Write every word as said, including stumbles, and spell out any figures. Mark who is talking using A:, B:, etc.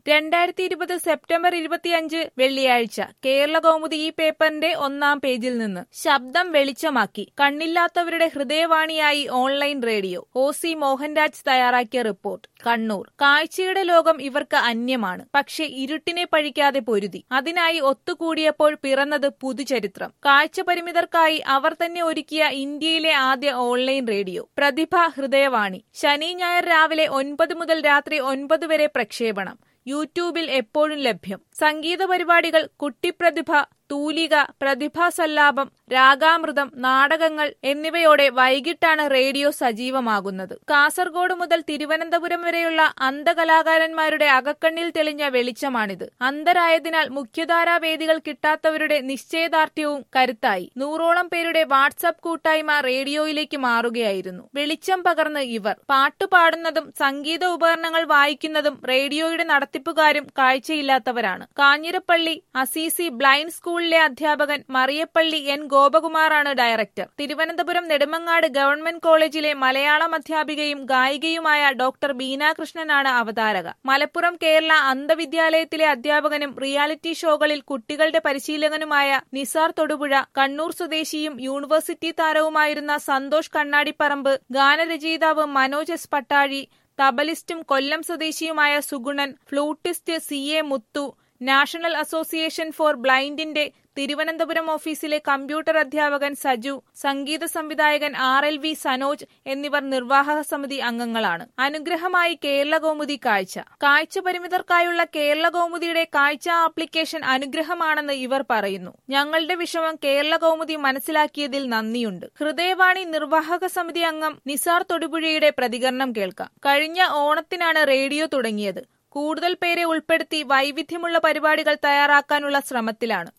A: രണ്ടായിരത്തി ഇരുപത് സെപ്റ്റംബർ ഇരുപത്തിയഞ്ച് വെള്ളിയാഴ്ച. കേരളകൗമുദി ഈ പേപ്പറിന്റെ ഒന്നാം പേജിൽ നിന്ന്. ശബ്ദം വെളിച്ചമാക്കി കണ്ണില്ലാത്തവരുടെ ഹൃദയവാണിയായി online radio. O C Mohanraj തയ്യാറാക്കിയ റിപ്പോർട്ട്. കണ്ണൂർ. കാഴ്ചയുടെ ലോകം ഇവർക്ക് അന്യമാണ്. പക്ഷെ ഇരുട്ടിനെ പഴിക്കാതെ പൊരുതി. അതിനായി ഒത്തുകൂടിയപ്പോൾ പിറന്നത് പുതുചരിത്രം. കാഴ്ച പരിമിതർക്കായി അവർ തന്നെ ഒരുക്കിയ ഇന്ത്യയിലെ ആദ്യ ഓൺലൈൻ റേഡിയോ. പ്രതിഭ ഹൃദയവാണി. ശനി ഞായർ രാവിലെ ഒൻപത് മുതൽ രാത്രി ഒൻപത് വരെ പ്രക്ഷേപണം. യൂട്യൂബിൽ എപ്പോഴും ലഭ്യം. സംഗീത പരിപാടികൾ, കുട്ടിപ്രതിഭ, തൂലിക, പ്രതിഭാസല്ലാപം, രാഗാമൃതം, നാടകങ്ങൾ എന്നിവയോടെ വൈകിട്ടാണ് റേഡിയോ സജീവമാകുന്നത്. കാസർഗോഡ് മുതൽ തിരുവനന്തപുരം വരെയുള്ള അന്ധകലാകാരന്മാരുടെ അകക്കണ്ണിൽ തെളിഞ്ഞ വെളിച്ചമാണിത്. അന്ധരായതിനാൽ മുഖ്യധാരാ വേദികൾ കിട്ടാത്തവരുടെ നിശ്ചയദാർഢ്യവും കരുത്തായി. നൂറോളം പേരുടെ വാട്സ്ആപ്പ് കൂട്ടായ്മ റേഡിയോയിലേക്ക് മാറുകയായിരുന്നു. വെളിച്ചം പകർന്ന് ഇവർ. പാട്ടുപാടുന്നതും സംഗീത ഉപകരണങ്ങൾ വായിക്കുന്നതും റേഡിയോയുടെ നടത്തിപ്പുകാരും കാഴ്ചയില്ലാത്തവരാണ്. കാഞ്ഞിരപ്പള്ളി അസീസി ബ്ലൈൻഡ് സ്കൂളിലെ അധ്യാപകൻ മറിയപ്പള്ളി എൻ ഗോപകുമാറാണ് ഡയറക്ടർ. തിരുവനന്തപുരം നെടുമങ്ങാട് ഗവൺമെന്റ് കോളേജിലെ മലയാളം അധ്യാപികയും ഗായികയുമായ ഡോക്ടർ ബീനാകൃഷ്ണനാണ് അവതാരക. മലപ്പുറം കേരള അന്ധവിദ്യാലയത്തിലെ അധ്യാപകനും റിയാലിറ്റി ഷോകളിൽ കുട്ടികളുടെ പരിശീലകനുമായ നിസാർ തൊടുപുഴ, കണ്ണൂർ സ്വദേശിയും യൂണിവേഴ്സിറ്റി താരവുമായിരുന്ന സന്തോഷ് കണ്ണാടിപ്പറമ്പ്, ഗാനരചയിതാവ് മനോജ് എസ് പട്ടാഴി, തബലിസ്റ്റും കൊല്ലം സ്വദേശിയുമായ Sugunan, flutist C A Muthu, national association for ബ്ലൈൻഡിന്റെ തിരുവനന്തപുരം ഓഫീസിലെ കമ്പ്യൂട്ടർ അധ്യാപകൻ സജു, സംഗീത സംവിധായകൻ ആർ എൽ വി സനോജ് എന്നിവർ നിർവാഹക സമിതി അംഗങ്ങളാണ്. അനുഗ്രഹമായി കേരളകൗമുദി കാഴ്ച. കാഴ്ച പരിമിതർക്കായുള്ള കേരളകൗമുദിയുടെ കാഴ്ച ആപ്ലിക്കേഷൻ അനുഗ്രഹമാണെന്ന് ഇവർ പറയുന്നു. ഞങ്ങളുടെ വിഷമം കേരളകൗമുദി മനസ്സിലാക്കിയതിൽ നന്ദിയുണ്ട്. ഹൃദയവാണി നിർവാഹക സമിതി അംഗം നിസാർ തൊടുപുഴയുടെ പ്രതികരണം കേൾക്കാം. കഴിഞ്ഞ ഓണത്തിനാണ് റേഡിയോ തുടങ്ങിയത്. കൂടുതൽ പേരെ ഉൾപ്പെടുത്തി വൈവിധ്യമുള്ള പരിപാടികൾ തയ്യാറാക്കാനുള്ള ശ്രമത്തിലാണ്.